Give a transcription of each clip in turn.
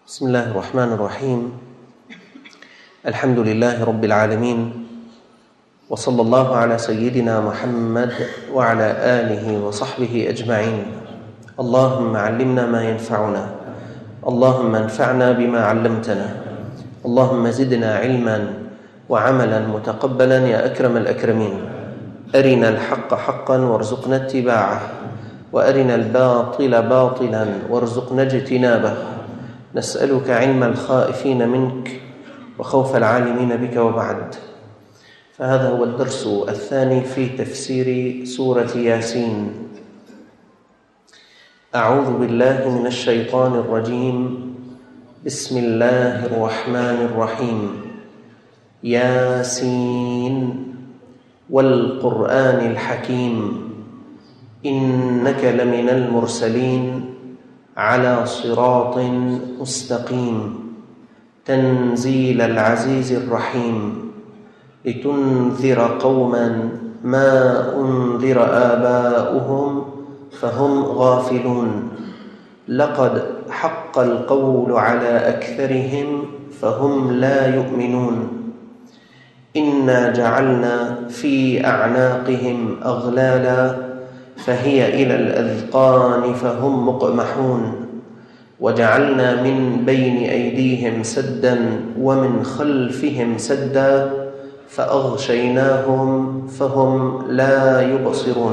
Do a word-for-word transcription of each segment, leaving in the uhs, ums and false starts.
بسم الله الرحمن الرحيم. الحمد لله رب العالمين، وصلى الله على سيدنا محمد وعلى آله وصحبه أجمعين. اللهم علمنا ما ينفعنا، اللهم انفعنا بما علمتنا، اللهم زدنا علما وعملا متقبلا يا أكرم الأكرمين. أرنا الحق حقا وارزقنا اتباعه، وأرنا الباطل باطلا وارزقنا اجتنابه. نسألك علم الخائفين منك وخوف العالمين بك، وبعد. فهذا هو الدرس الثاني في تفسير سورة ياسين. أعوذ بالله من الشيطان الرجيم. بسم الله الرحمن الرحيم. ياسين والقرآن الحكيم إنك لمن المرسلين على صراط مستقيم تنزيل العزيز الرحيم لتنذر قوما ما أنذر آباؤهم فهم غافلون لقد حق القول على أكثرهم فهم لا يؤمنون إنا جعلنا في أعناقهم أغلالا فهي إلى الأذقان فهم مقمحون وجعلنا من بين أيديهم سدا ومن خلفهم سدا فأغشيناهم فهم لا يبصرون.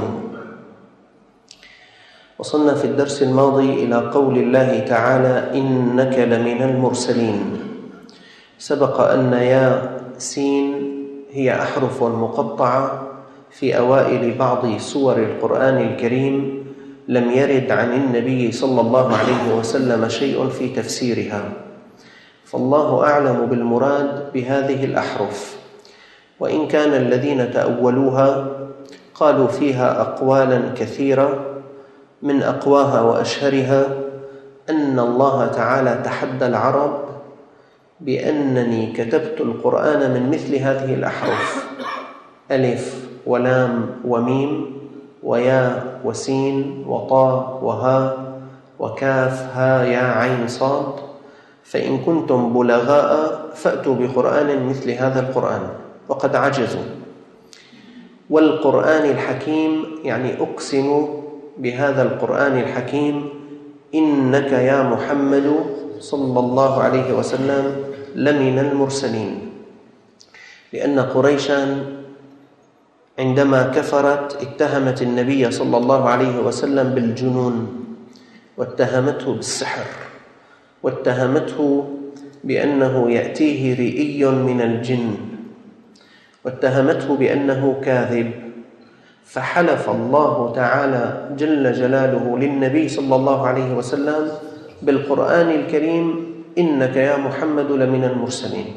وصلنا في الدرس الماضي إلى قول الله تعالى إنك لمن المرسلين. سبق أن يا سين هي أحرف مقطعة في أوائل بعض سور القرآن الكريم لم يرد عن النبي صلى الله عليه وسلم شيء في تفسيرها، فالله أعلم بالمراد بهذه الأحرف. وإن كان الذين تأولوها قالوا فيها أقوالا كثيرة، من أقواها وأشهرها أن الله تعالى تحدى العرب بأنني كتبت القرآن من مثل هذه الأحرف: ألف ولام وميم ويا وسين وطاء وها وكاف ها يا عين صاد، فإن كنتم بلغاء فأتوا بقرآن مثل هذا القرآن، وقد عجزوا. والقرآن الحكيم يعني أقسم بهذا القرآن الحكيم إنك يا محمد صلى الله عليه وسلم لمن المرسلين، لأن قريشا عندما كفرت اتهمت النبي صلى الله عليه وسلم بالجنون، واتهمته بالسحر، واتهمته بأنه يأتيه رئي من الجن، واتهمته بأنه كاذب. فحلف الله تعالى جل جلاله للنبي صلى الله عليه وسلم بالقرآن الكريم إنك يا محمد لمن المرسلين.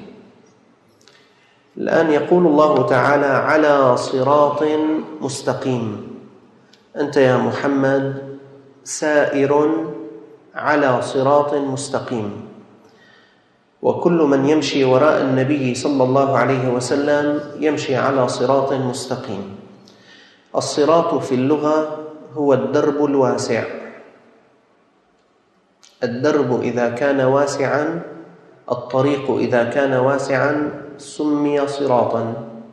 الآن يقول الله تعالى على صراط مستقيم، أنت يا محمد سائر على صراط مستقيم. وكل من يمشي وراء النبي صلى الله عليه وسلم يمشي على صراط مستقيم. الصراط في اللغة هو الدرب الواسع. الدرب إذا كان واسعا، الطريق إذا كان واسعا سمي صراطا.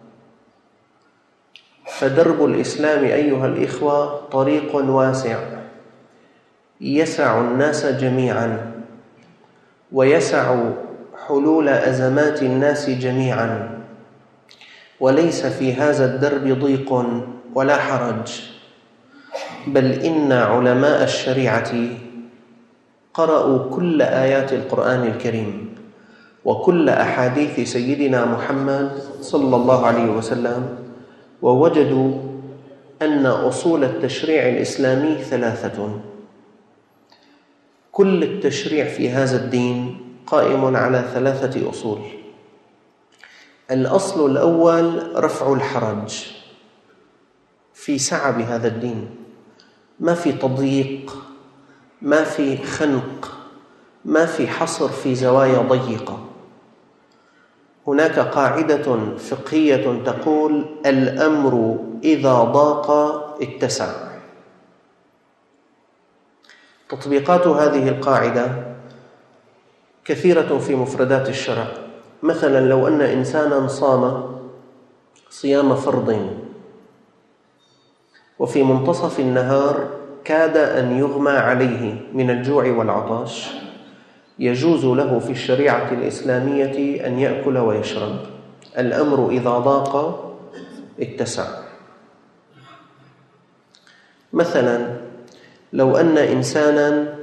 فدرب الإسلام أيها الإخوة طريق واسع يسع الناس جميعا، ويسع حلول أزمات الناس جميعا، وليس في هذا الدرب ضيق ولا حرج، بل إن علماء الشريعة قرأوا كل آيات القرآن الكريم وكل أحاديث سيدنا محمد صلى الله عليه وسلم، ووجدوا أن أصول التشريع الإسلامي ثلاثة. كل التشريع في هذا الدين قائم على ثلاثة أصول. الأصل الأول رفع الحرج، في سعة بهذا الدين، ما في تضييق، ما في خنق، ما في حصر في زوايا ضيقة. هناك قاعدة فقهية تقول الأمر إذا ضاق اتسع. تطبيقات هذه القاعدة كثيرة في مفردات الشرع. مثلا لو أن إنسانا صام صيام فرض وفي منتصف النهار كاد أن يغمى عليه من الجوع والعطش، يجوز له في الشريعة الإسلامية أن يأكل ويشرب. الأمر إذا ضاق اتسع. مثلا لو أن إنسانا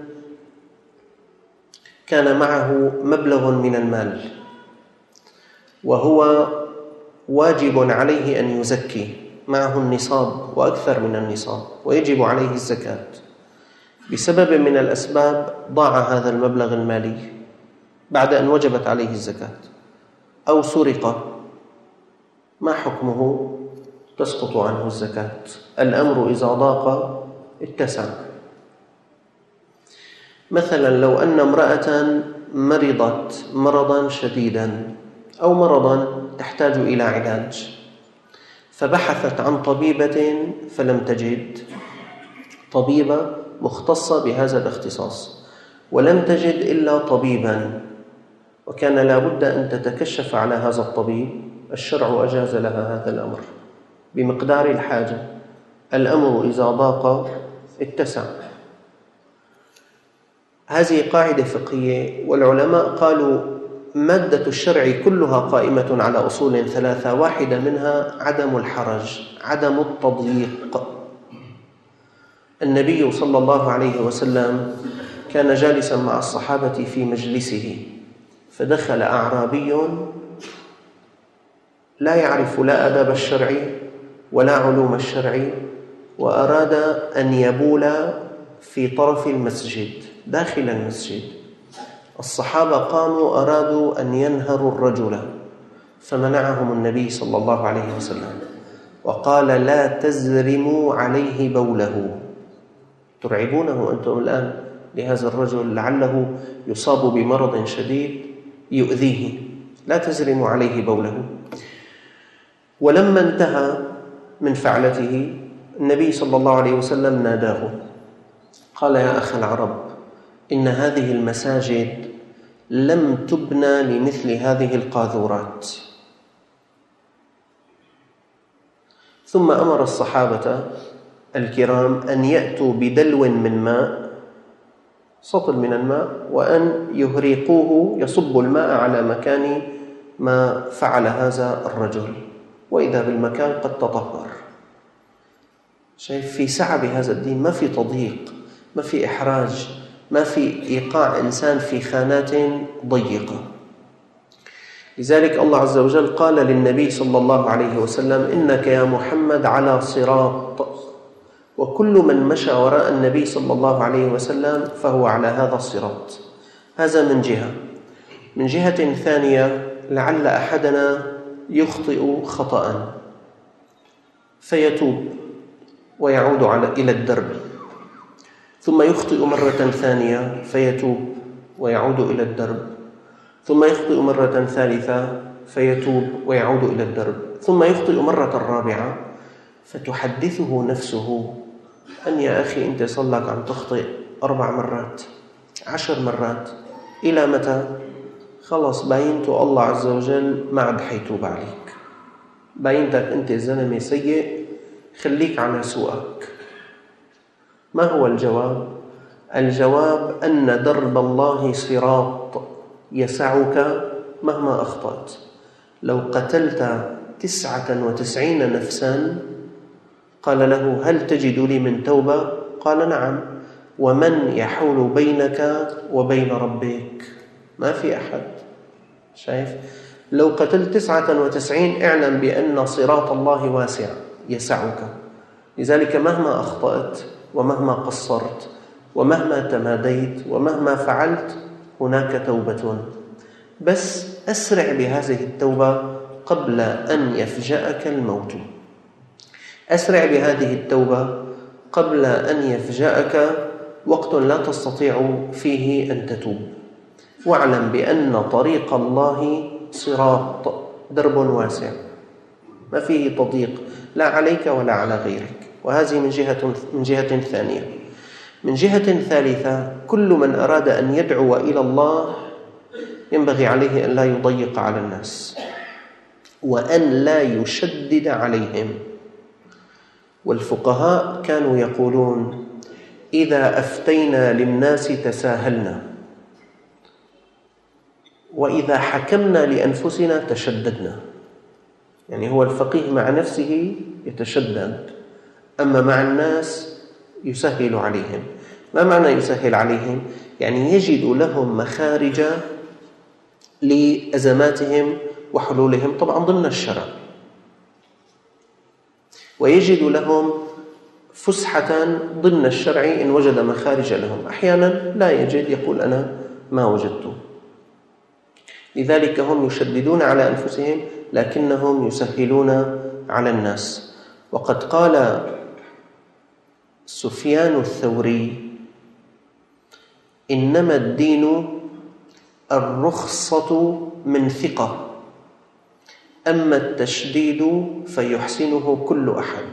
كان معه مبلغ من المال وهو واجب عليه أن يزكي، معه النصاب وأكثر من النصاب ويجب عليه الزكاة، بسبب من الأسباب ضاع هذا المبلغ المالي بعد أن وجبت عليه الزكاة أو سرق، ما حكمه؟ تسقط عنه الزكاة. الأمر إذا ضاق اتسع. مثلا لو أن امرأة مرضت مرضا شديدا أو مرضا تحتاج إلى علاج، فبحثت عن طبيبة فلم تجد، طبيبة مختصة بهذا الاختصاص، ولم تجد إلا طبيبا، وكان لا بد أن تتكشف على هذا الطبيب، الشرع أجاز لها هذا الأمر بمقدار الحاجة. الأمر إذا ضاق اتسع. هذه قاعدة فقهية، والعلماء قالوا مادة الشرع كلها قائمة على أصول ثلاثة، واحدة منها عدم الحرج، عدم التضييق. النبي صلى الله عليه وسلم كان جالسا مع الصحابة في مجلسه، فدخل أعرابي لا يعرف لا آداب الشرع ولا علوم الشرع، وأراد أن يبول في طرف المسجد داخل المسجد. الصحابة قاموا أرادوا أن ينهروا الرجل، فمنعهم النبي صلى الله عليه وسلم وقال: لا تزرموا عليه بوله. ترعبونه أنتم الآن لهذا الرجل لعله يصاب بمرض شديد يؤذيه، لا تزرموا عليه بوله. ولما انتهى من فعلته النبي صلى الله عليه وسلم ناداه، قال: يا أخ العرب، إن هذه المساجد لم تبنى لمثل هذه القاذورات. ثم أمر الصحابة الكرام أن يأتوا بدلو من ماء، سطل من الماء، وأن يهريقوه، يصبوا الماء على مكان ما فعل هذا الرجل، وإذا بالمكان قد تطهر. شايف في سعة بهذا الدين، ما في تضييق، ما في إحراج، ما في إيقاع إنسان في خانات ضيقة. لذلك الله عز وجل قال للنبي صلى الله عليه وسلم: إنك يا محمد على صراط. وكل من مشى وراء النبي صلى الله عليه وسلم فهو على هذا الصراط. هذا من جهة. من جهة ثانية، لعل أحدنا يخطئ خطأ فيتوب ويعود على إلى الدرب، ثم يخطئ مرة ثانية فيتوب ويعود إلى الدرب، ثم يخطئ مرة ثالثة فيتوب ويعود إلى الدرب، ثم يخطئ مرة رابعة فتحدثه نفسه أن يا أخي أنت صلك عم تخطئ أربع مرات عشر مرات، إلى متى؟ خلص باينت الله عز وجل ما عاد حيتوب عليك، باينتك أنت زلمة سيء، خليك على سوءك. ما هو الجواب؟ الجواب أن درب الله صراط يسعك مهما أخطأت. لو قتلت تسعة وتسعين نفسا قال له: هل تجد لي من توبة؟ قال: نعم. ومن يحول بينك وبين ربك؟ ما في أحد. شايف؟ لو قتلت تسعة وتسعين اعلم بأن صراط الله واسع يسعك. لذلك مهما أخطأت ومهما قصرت ومهما تماديت ومهما فعلت هناك توبة، بس أسرع بهذه التوبة قبل أن يفجأك الموت. أسرع بهذه التوبة قبل أن يفجأك وقت لا تستطيع فيه أن تتوب. واعلم بأن طريق الله صراط، درب واسع ما فيه تضييق لا عليك ولا على غيرك. وهذه من جهة من جهة ثانية. من جهة ثالثة، كل من أراد أن يدعو إلى الله ينبغي عليه أن لا يضيق على الناس وأن لا يشدد عليهم. والفقهاء كانوا يقولون: إذا أفتينا للناس تساهلنا، وإذا حكمنا لأنفسنا تشددنا. يعني هو الفقيه مع نفسه يتشدد، أما مع الناس يسهل عليهم. ما معنى يسهل عليهم؟ يعني يجد لهم مخارج لأزماتهم وحلولهم، طبعا ضمن الشرع، ويجد لهم فسحة ضمن الشرع إن وجد مخارج لهم. أحيانا لا يجد، يقول أنا ما وجدته. لذلك هم يشددون على أنفسهم لكنهم يسهلون على الناس. وقد قال سفيان الثوري: إنما الدين الرخصة من ثقة، أما التشديد فيحسنه كل أحد.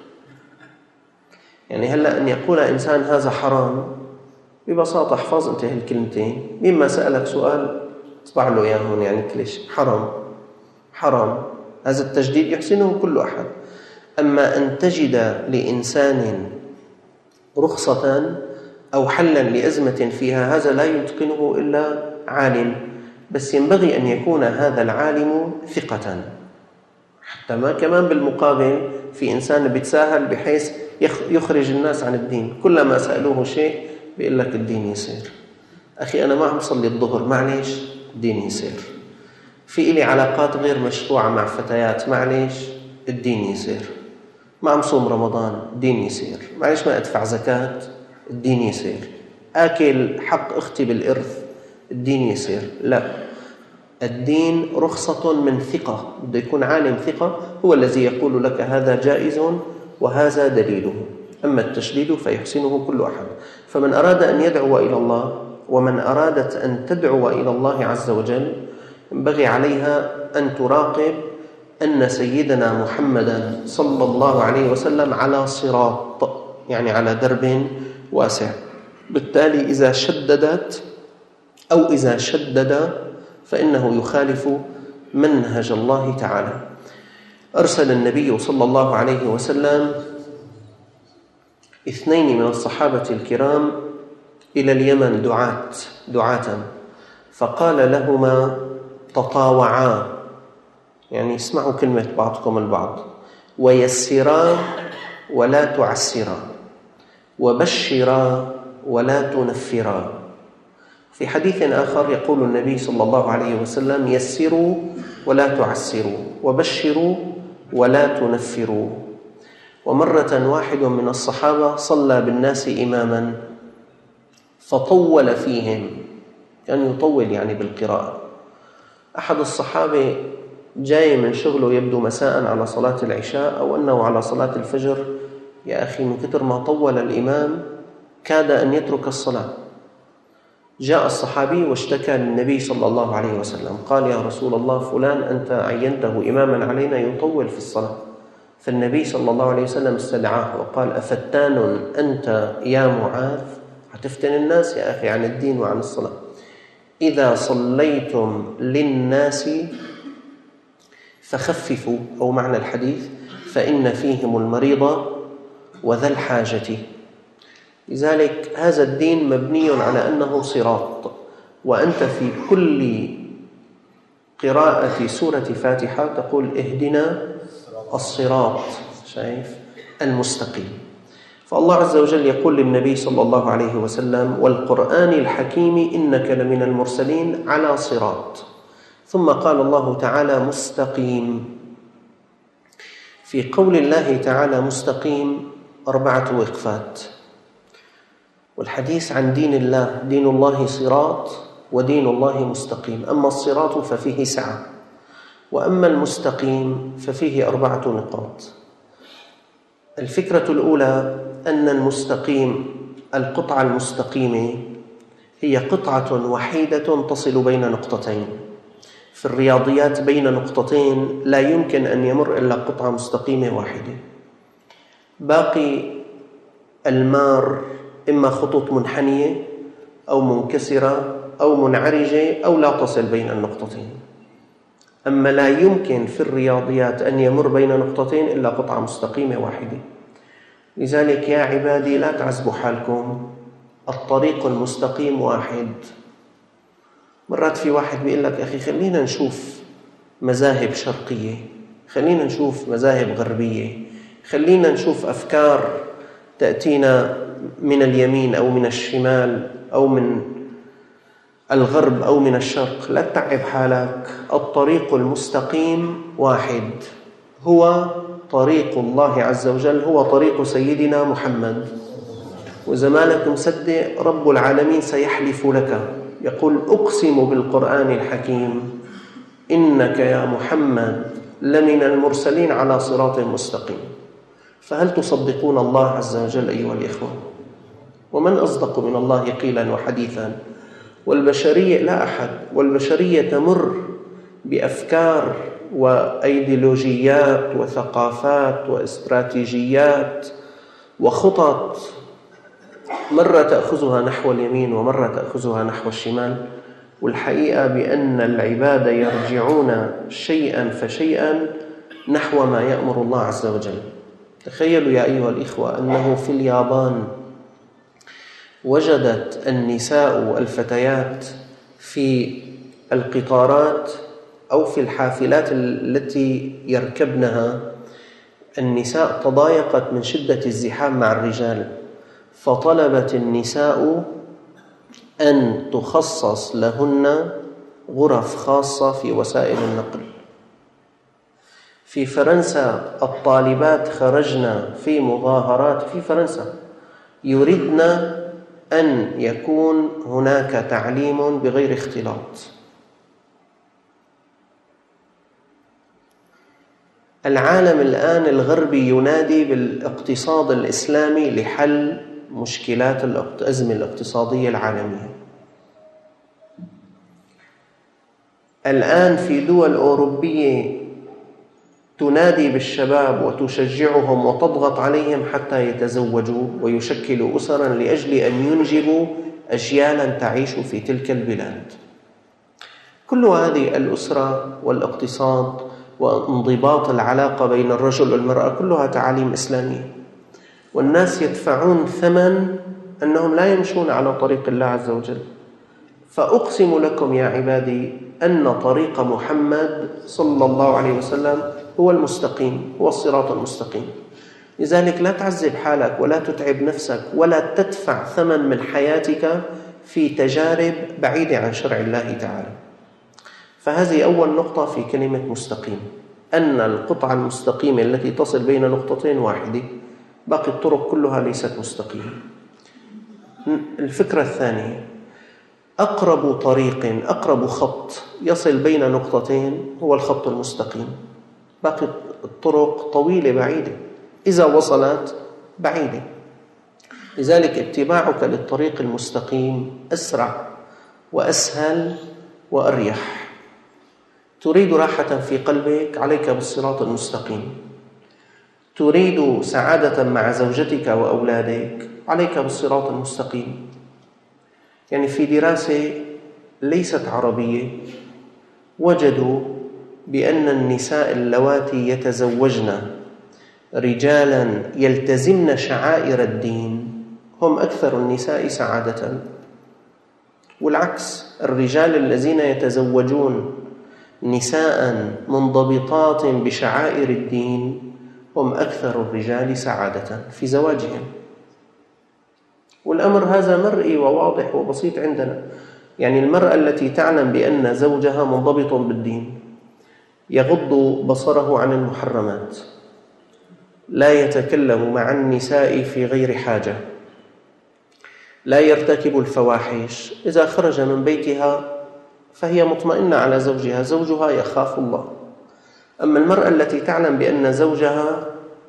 يعني هلأ أن يقول إنسان هذا حرام، ببساطة احفظ انت هالكلمتين، مما سألك سؤال اطبع له إياه هون، يعني كليش حرام حرام، هذا التجديد يحسنه كل أحد. أما أن تجد لإنسان رخصة أو حلا لأزمة فيها، هذا لا يتقنه إلا عالم، بس ينبغي أن يكون هذا العالم ثقة. حتى ما كمان بالمقابل في إنسان بيتساهل بحيث يخرج الناس عن الدين، كلما سألوه شيء بيقول لك الدين يسير. أخي أنا ما عم صلي الظهر، معليش الدين يسير. في إلي علاقات غير مشروعة مع فتيات، معليش الدين يسير. ما عم صوم رمضان، الدين يسير. معليش ما أدفع زكاة، الدين يسير. آكل حق أختي بالإرث، الدين يسير. لا، الدين رخصة من ثقة، بده يكون عالم ثقة هو الذي يقول لك هذا جائز وهذا دليله. أما التشديد فيحسنه كل أحد. فمن أراد أن يدعو إلى الله، ومن أرادت أن تدعو إلى الله عز وجل، ينبغي عليها أن تراقب أن سيدنا محمدا صلى الله عليه وسلم على صراط، يعني على درب واسع. بالتالي إذا شددت أو إذا شدد فإنه يخالف منهج الله تعالى. أرسل النبي صلى الله عليه وسلم اثنين من الصحابة الكرام إلى اليمن دعاة دعاة فقال لهما: تطاوعا، يعني اسمعوا كلمة بعضكم البعض، ويسرا ولا تعسرا، وبشرا ولا تنفرا. في حديث آخر يقول النبي صلى الله عليه وسلم: يسروا ولا تعسروا، وبشروا ولا تنفروا. ومرة واحد من الصحابة صلى بالناس إماما فطول فيهم، يعني يطول يعني بالقراءة. أحد الصحابة جاي من شغله يبدو مساء على صلاة العشاء أو أنه على صلاة الفجر، يا أخي من كتر ما طول الإمام كاد أن يترك الصلاة. جاء الصحابي واشتكى للنبي صلى الله عليه وسلم، قال: يا رسول الله، فلان أنت عينته إماما علينا يطول في الصلاة. فالنبي صلى الله عليه وسلم استدعاه وقال: أفتان أنت يا معاذ؟ هتفتن الناس يا أخي عن الدين وعن الصلاة. إذا صليتم للناس فخففوا، أو معنى الحديث: فإن فيهم المريض وذا الحاجة. لذلك هذا الدين مبني على أنه صراط، وأنت في كل قراءة سورة فاتحة تقول: اهدنا الصراط، شايف، المستقيم. فالله عز وجل يقول للنبي صلى الله عليه وسلم: والقرآن الحكيم إنك لمن المرسلين على صراط. ثم قال الله تعالى: مستقيم. في قول الله تعالى مستقيم أربعة وقفات. والحديث عن دين الله: دين الله صراط ودين الله مستقيم. أما الصراط ففيه سعة، وأما المستقيم ففيه أربعة نقاط. الفكرة الأولى أن المستقيم، القطعة المستقيمة، هي قطعة وحيدة تصل بين نقطتين. في الرياضيات بين نقطتين لا يمكن أن يمر إلا قطعة مستقيمة واحدة. باقي المار إما خطوط منحنية أو منكسرة أو منعرجة أو لا تصل بين النقطتين. أما لا يمكن في الرياضيات أن يمر بين نقطتين إلا قطعة مستقيمة واحدة. لذلك يا عبادي لا تعزبوا حالكم، الطريق المستقيم واحد. مرات في واحد بيقول لك أخي خلينا نشوف مذاهب شرقية، خلينا نشوف مذاهب غربية، خلينا نشوف أفكار تأتينا من اليمين أو من الشمال أو من الغرب أو من الشرق. لا تتعب حالك، الطريق المستقيم واحد، هو طريق الله عز وجل، هو طريق سيدنا محمد. وإذا ما لك مصدق رب العالمين سيحلف لك، يقول أقسم بالقرآن الحكيم إنك يا محمد لمن المرسلين على صراط مستقيم. فهل تصدقون الله عز وجل أيها الإخوة؟ ومن أصدق من الله قيلا وحديثا؟ والبشرية لا أحد، والبشرية تمر بأفكار وأيديولوجيات وثقافات واستراتيجيات وخطط، مرة تأخذها نحو اليمين ومرة تأخذها نحو الشمال. والحقيقة بأن العباد يرجعون شيئا فشيئا نحو ما يأمر الله عز وجل. تخيلوا يا أيها الإخوة أنه في اليابان وجدت النساء الفتيات في القطارات أو في الحافلات التي يركبنها، النساء تضايقت من شدة الزحام مع الرجال، فطلبت النساء أن تخصص لهن غرف خاصة في وسائل النقل. في فرنسا الطالبات خرجن في مظاهرات في فرنسا يريدن أن يكون هناك تعليم بغير اختلاط. العالم الآن الغربي ينادي بالاقتصاد الإسلامي لحل مشكلات الأزمة الاقتصادية العالمية. الآن في دول أوروبية تنادي بالشباب وتشجعهم وتضغط عليهم حتى يتزوجوا ويشكلوا أسرا لأجل أن ينجبوا أجيالا تعيش في تلك البلاد. كل هذه الأسرة والاقتصاد وانضباط العلاقة بين الرجل والمرأة كلها تعاليم إسلامية، والناس يدفعون ثمن أنهم لا يمشون على طريق الله عز وجل. فأقسم لكم يا عبادي أن طريق محمد صلى الله عليه وسلم هو المستقيم، هو الصراط المستقيم. لذلك لا تعذب حالك ولا تتعب نفسك ولا تدفع ثمن من حياتك في تجارب بعيدة عن شرع الله تعالى. فهذه أول نقطة في كلمة مستقيم، أن القطعة المستقيمة التي تصل بين نقطتين واحدة، باقي الطرق كلها ليست مستقيمة. الفكرة الثانية، أقرب طريق أقرب خط يصل بين نقطتين هو الخط المستقيم. باقي الطرق طويلة بعيدة، إذا وصلت بعيدة. لذلك اتباعك للطريق المستقيم أسرع وأسهل وأريح. تريد راحة في قلبك، عليك بالصراط المستقيم. تريد سعادة مع زوجتك وأولادك، عليك بالصراط المستقيم. يعني في دراسة ليست عربية وجدوا بأن النساء اللواتي يتزوجن رجالا يلتزمن شعائر الدين هم أكثر النساء سعادة، والعكس، الرجال الذين يتزوجون نساء منضبطات بشعائر الدين هم أكثر الرجال سعادة في زواجهم. والأمر هذا مرئي وواضح وبسيط عندنا. يعني المرأة التي تعلم بأن زوجها منضبط بالدين يغض بصره عن المحرمات، لا يتكلم مع النساء في غير حاجة، لا يرتكب الفواحش، إذا خرج من بيتها فهي مطمئنة على زوجها، زوجها يخاف الله. أما المرأة التي تعلم بأن زوجها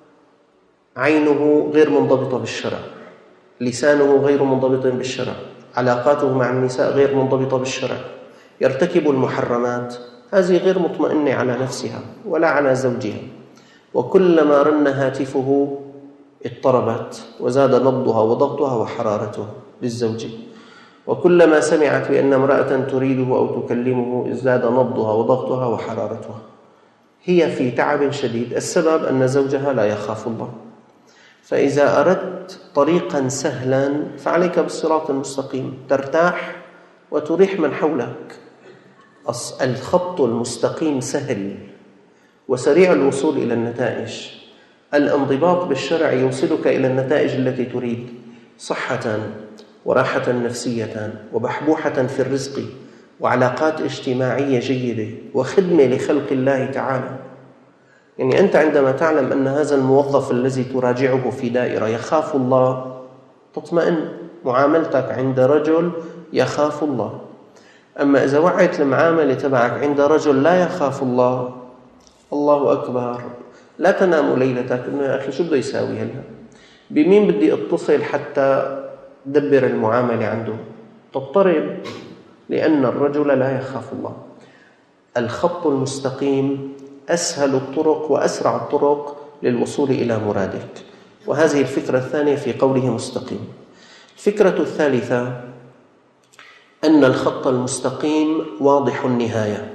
عينه غير منضبطة بالشرع، لسانه غير منضبط بالشرع، علاقاته مع النساء غير منضبطة بالشرع، يرتكب المحرمات، هذه غير مطمئنة على نفسها ولا على زوجها، وكلما رن هاتفه اضطربت وزاد نبضها وضغطها وحرارتها للزوج. وكلما سمعت بأن امرأة تريده أو تكلمه ازداد نبضها وضغطها وحرارتها. هي في تعب شديد، السبب أن زوجها لا يخاف الله. فإذا أردت طريقا سهلا فعليك بالصراط المستقيم، ترتاح وتريح من حولك. الخط المستقيم سهل وسريع الوصول إلى النتائج. الانضباط بالشرع يوصلك إلى النتائج التي تريد، صحة وراحة نفسية وبحبوحة في الرزق وعلاقات اجتماعية جيدة وخدمة لخلق الله تعالى. يعني أنت عندما تعلم أن هذا الموظف الذي تراجعه في دائرة يخاف الله تطمئن، معاملتك عند رجل يخاف الله. أما إذا وعيت المعاملة تبعك عند رجل لا يخاف الله، الله أكبر، لا تنام ليلتك إنه يا أخي شو بده يساوي هلا، بمين بدي اتصل حتى دبر المعاملة عنده، تضطرب لأن الرجل لا يخاف الله. الخط المستقيم أسهل الطرق وأسرع الطرق للوصول إلى مرادك. وهذه الفكرة الثانية في قوله مستقيم. الفكرة الثالثة أن الخط المستقيم واضح النهاية.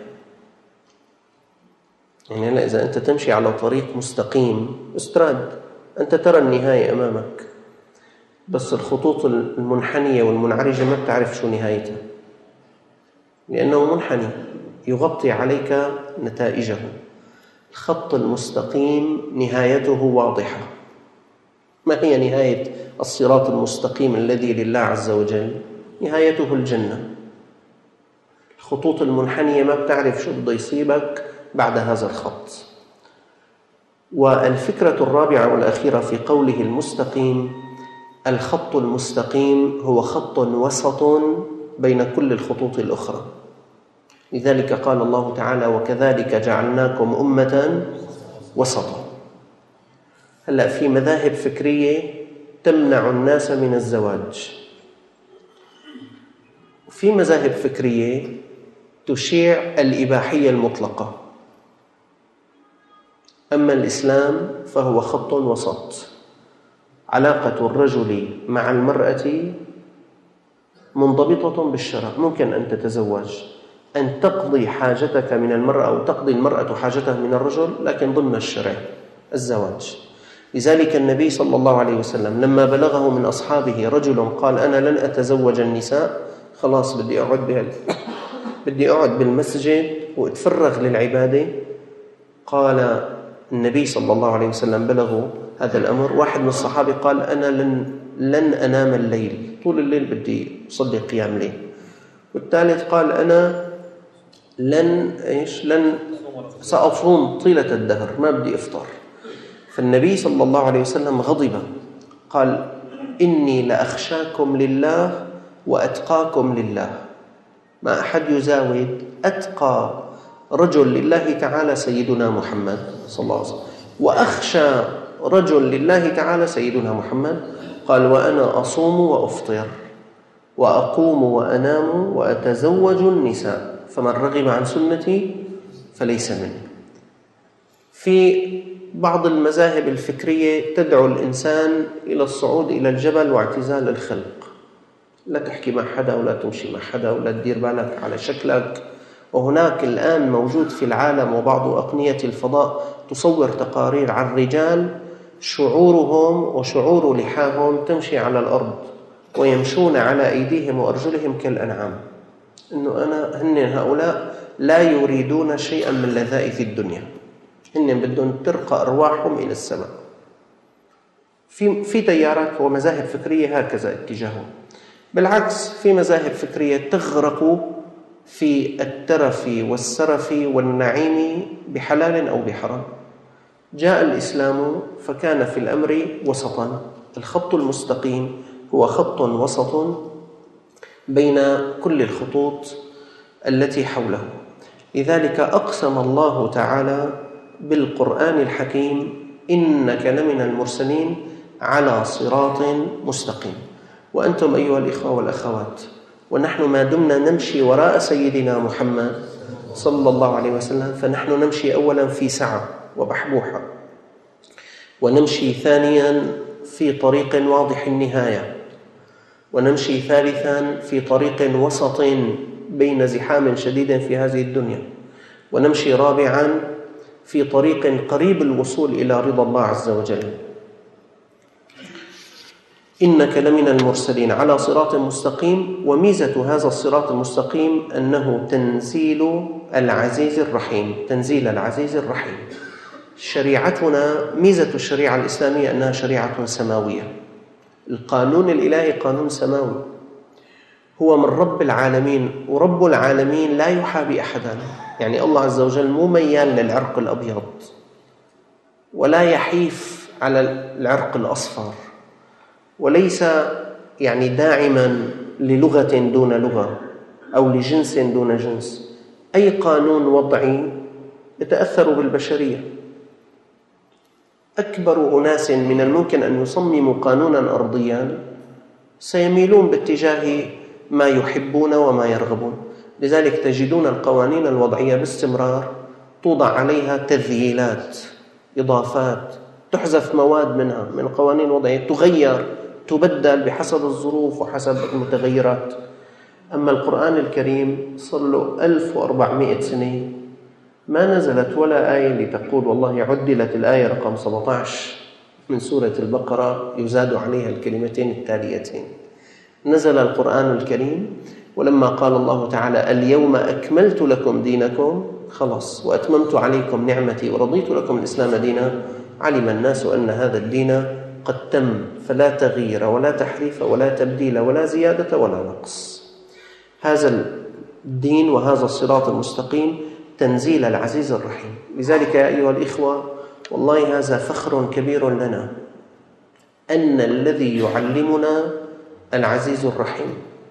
يعني لا، إذا أنت تمشي على طريق مستقيم استراد، أنت ترى النهاية أمامك، بس الخطوط المنحنية والمنعرجة ما بتعرف شو نهايتها، لأنه منحني يغطي عليك نتائجه. الخط المستقيم نهايته واضحة. ما هي نهاية الصراط المستقيم الذي لله عز وجل؟ نهايته الجنة. الخطوط المنحنية ما بتعرف شو بده يصيبك بعد هذا الخط. والفكرة الرابعة والأخيرة في قوله المستقيم، الخط المستقيم هو خط وسط بين كل الخطوط الأخرى. لذلك قال الله تعالى: وكذلك جعلناكم أمة وسطا. هلأ في مذاهب فكرية تمنع الناس من الزواج، وفي مذاهب فكرية تشيع الإباحية المطلقة. أما الإسلام فهو خط وسط. علاقة الرجل مع المرأة منضبطة بالشرع. ممكن أن تتزوج، أن تقضي حاجتك من المرأة أو تقضي المرأة حاجتها من الرجل، لكن ضمن الشرع الزواج. لذلك النبي صلى الله عليه وسلم لما بلغه من أصحابه رجل قال: أنا لن أتزوج النساء، خلاص بدي أقعد بهال بدي أقعد بالمسجد وأتفرغ للعبادة. قال النبي صلى الله عليه وسلم بلغوا هذا الأمر. واحد من الصحابة قال: أنا لن لن أنام الليل، طول الليل بدي أصلي قيام ليل. والثالث قال: أنا لن إيش لن سأصوم طيلة الدهر، ما بدي أفطر. فالنبي صلى الله عليه وسلم غضب، قال: إني لأخشاكم لله وأتقاكم لله. ما أحد يزاود أتقى رجل لله تعالى سيدنا محمد صلى الله عليه وسلم، وأخشى رجل لله تعالى سيدنا محمد. قال: وأنا أصوم وأفطر وأقوم وأنام وأتزوج النساء، فمن رغب عن سنتي فليس مني. في بعض المذاهب الفكرية تدعو الإنسان إلى الصعود إلى الجبل واعتزال الخلق، لا تحكي مع حدا ولا تمشي مع حدا ولا تدير بالك على شكلك. وهناك الآن موجود في العالم وبعض أقنية الفضاء تصور تقارير عن رجال شعورهم وشعور لحاهم تمشي على الأرض ويمشون على أيديهم وأرجلهم كالأنعام. إنه أنا هن هؤلاء لا يريدون شيئا من لذائذ الدنيا، هن بدهم ترقى أرواحهم إلى السماء. في في تيارات ومذاهب فكرية هكذا اتجاههم. بالعكس في مذاهب فكرية تغرق في الترف والسرف والنعيم بحلال أو بحرام. جاء الإسلام فكان في الأمر وسطا. الخط المستقيم هو خط وسط بين كل الخطوط التي حوله. لذلك أقسم الله تعالى بالقرآن الحكيم: إنك لمن المرسلين على صراط مستقيم. وأنتم أيها الإخوة والأخوات، ونحن ما دمنا نمشي وراء سيدنا محمد صلى الله عليه وسلم فنحن نمشي أولا في سعة وبحبوحة، ونمشي ثانيا في طريق واضح النهاية، ونمشي ثالثا في طريق وسط بين زحام شديد في هذه الدنيا، ونمشي رابعا في طريق قريب الوصول إلى رضا الله عز وجل. إنك لمن المرسلين على صراط مستقيم. وميزة هذا الصراط المستقيم أنه تنزيل العزيز الرحيم، تنزيل العزيز الرحيم. شريعتنا، ميزة الشريعة الإسلامية أنها شريعة سماوية. القانون الإلهي قانون سماوي، هو من رب العالمين، ورب العالمين لا يحابي أحدا. يعني الله عز وجل مو ميال للعرق الأبيض ولا يحيف على العرق الأصفر، وليس يعني داعما للغة دون لغة أو لجنس دون جنس. أي قانون وضعي يتأثر بالبشرية. أكبر أناس من الممكن أن يصمموا قانونا أرضيا سيميلون باتجاه ما يحبون وما يرغبون. لذلك تجدون القوانين الوضعية باستمرار توضع عليها تذييلات، إضافات، تحذف مواد منها من قوانين وضعية، تغير، تبدل بحسب الظروف وحسب المتغيرات. أما القرآن الكريم صار له ألف وأربعمائة سنة ما نزلت ولا آية لتقول والله عدلت الآية رقم سبعة عشر من سورة البقرة يزاد عليها الكلمتين التاليتين. نزل القرآن الكريم ولما قال الله تعالى اليوم أكملت لكم دينكم، خلاص، وأتممت عليكم نعمتي ورضيت لكم الإسلام دينا، علم الناس أن هذا الدين قد تم، فلا تغيير ولا تحريف ولا تبديل ولا زيادة ولا نقص. هذا الدين وهذا الصراط المستقيم تنزيل العزيز الرحيم. لذلك يا أيها الإخوة، والله هذا فخر كبير لنا أن الذي يعلمنا العزيز الرحيم،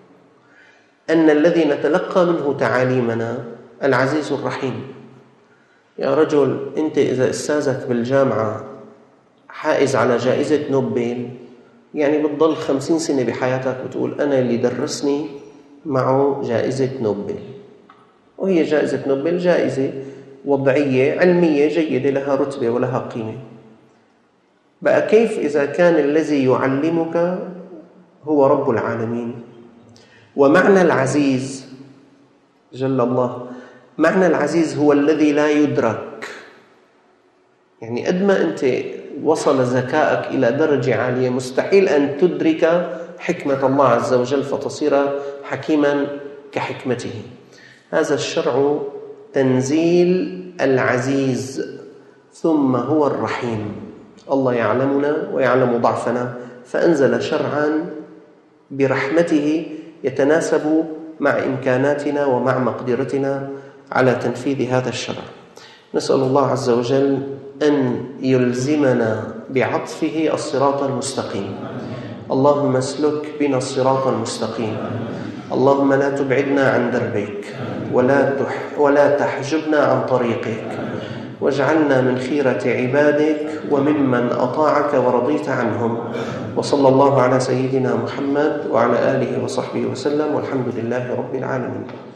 أن الذي نتلقى منه تعاليمنا العزيز الرحيم. يا رجل، أنت إذا أستاذك بالجامعة حائز على جائزة نوبل، يعني بتضل خمسين سنة بحياتك بتقول أنا اللي درسني معه جائزة نوبل. وهي جائزة نوبل جائزة وضعية علمية جيدة لها رتبة ولها قيمة. بقى كيف إذا كان الذي يعلمك هو رب العالمين؟ ومعنى العزيز جل الله، معنى العزيز هو الذي لا يدرك. يعني قد ما أنت وصل ذكائك إلى درجة عالية مستحيل أن تدرك حكمة الله عز وجل فتصير حكيما كحكمته. هذا الشرع تنزيل العزيز ثم هو الرحيم. الله يعلمنا ويعلم ضعفنا فأنزل شرعا برحمته يتناسب مع إمكاناتنا ومع مقدرتنا على تنفيذ هذا الشرع. نسأل الله عز وجل أن يلزمنا بعطفه الصراط المستقيم. اللهم اسلك بنا الصراط المستقيم. اللهم لا تبعدنا عن دربك ولا تح ولا تحجبنا عن طريقك، واجعلنا من خيرة عبادك وممن أطاعك ورضيت عنهم. وصلى الله على سيدنا محمد وعلى آله وصحبه وسلم، والحمد لله رب العالمين.